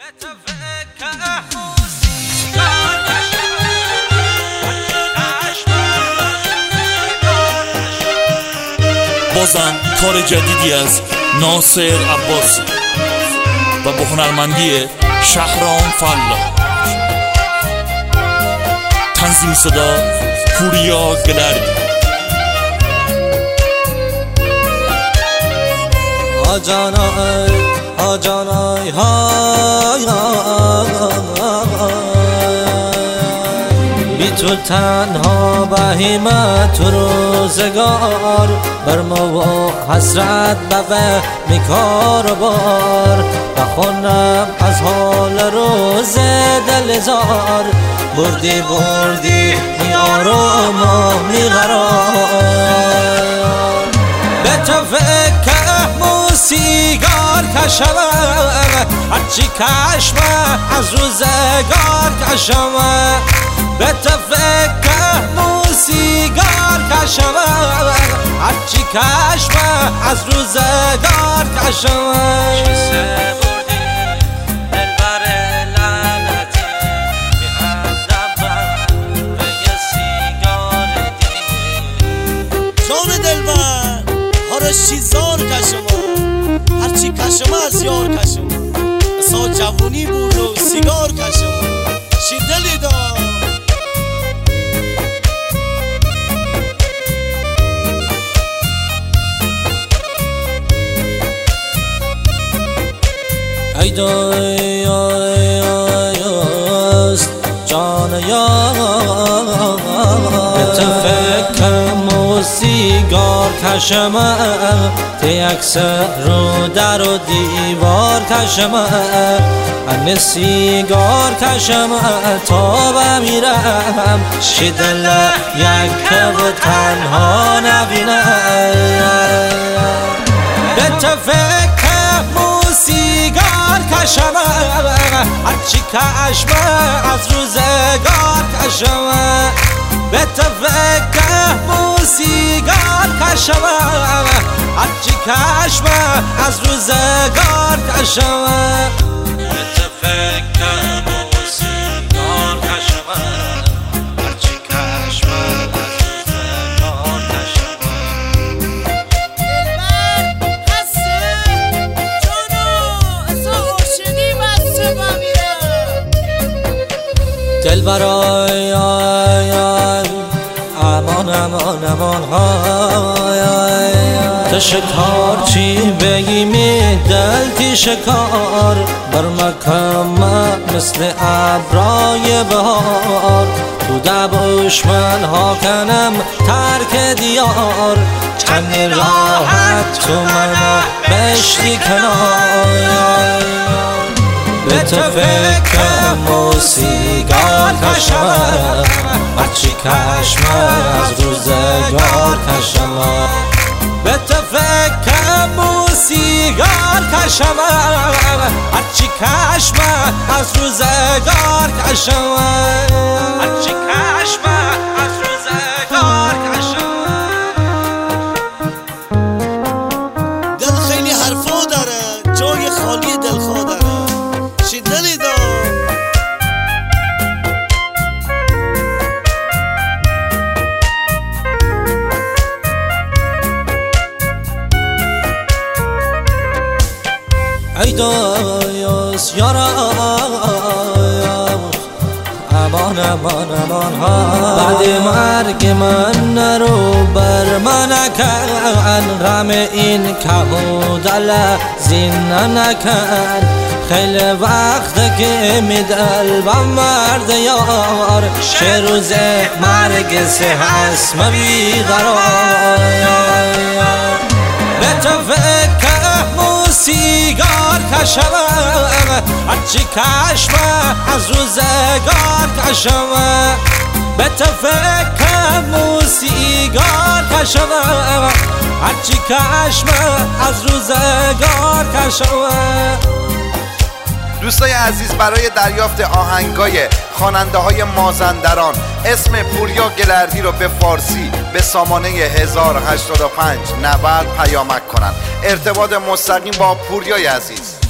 بازم کار جدیدی از ناصر عباس و با هنرمندی شهرام فلا. تنظیم صدا پوریا گلردی. آجانای های بی تو تنها بهیمت تو روزگار، بر ما و حسرت به میکار و بار، بخونم از حال روز دلزار، بردی یار و ما میقرار. به تو فکر سیگار کشم، هرچی کشمه از روزگار کشم. به تو فکر سیگار کشم، هرچی کشمه از روزگار کشم. شیزار کشم، هرچی کشم از یار کشم. سا جوونی بود و سیگار کشم، چی دلی دار. ای دای است جان یار، به تو فکرم و سیگار کشم، تی اکثر رو در و دیوار کشم. من سیگار کشم تا بمیرم، شدل یک و تنها نبینم. به تو فکرم و سیگار کشم، هرچی کشمه از روزگار کشم. به تو فکرم و سیگار کشم، هرچی کشمه از روزگار کشم. به تو فکرم و سیگار کشم، هرچی کشمه از روزگار کشم. دلبرای امان تو شکار چی بگی می دل تی شکار، بر مکمه مثل ابرای بهار. تو دبوش من ها کنم ترک دیار، چند راحت تو منو بشتی کنار. به تو فکرم و سیگار کشم، هرچی کشمه از روزگار کشم. به تو فکرم و سیگار کشم، هرچی کشمه از روزگار کشم. هرچی کشمه از روزگار کشم. دل خیلی حرفا داره، جای خالی دلخواه داره، چی دلی دار. ای دایاس یارم امان بعد مرگ من نرو بر من نکن، غم این کبودل زین نکن. خیلی وقت که میدلبم مرد یار، چه روز مرگ سه هست بیقرار. به تو فکرم و سیگار کشم، هرچی کشمه از روزگار کشم. به تو فکرم و سیگار کشم، هرچی کشمه از روزگار کشم. دوستای عزیز، برای دریافت آهنگای خواننده‌های مازندران اسم پوریا گلردی رو به فارسی به سامانه 1085 90 پیامک کنن. ارتباط مستقیم با پوریای عزیز.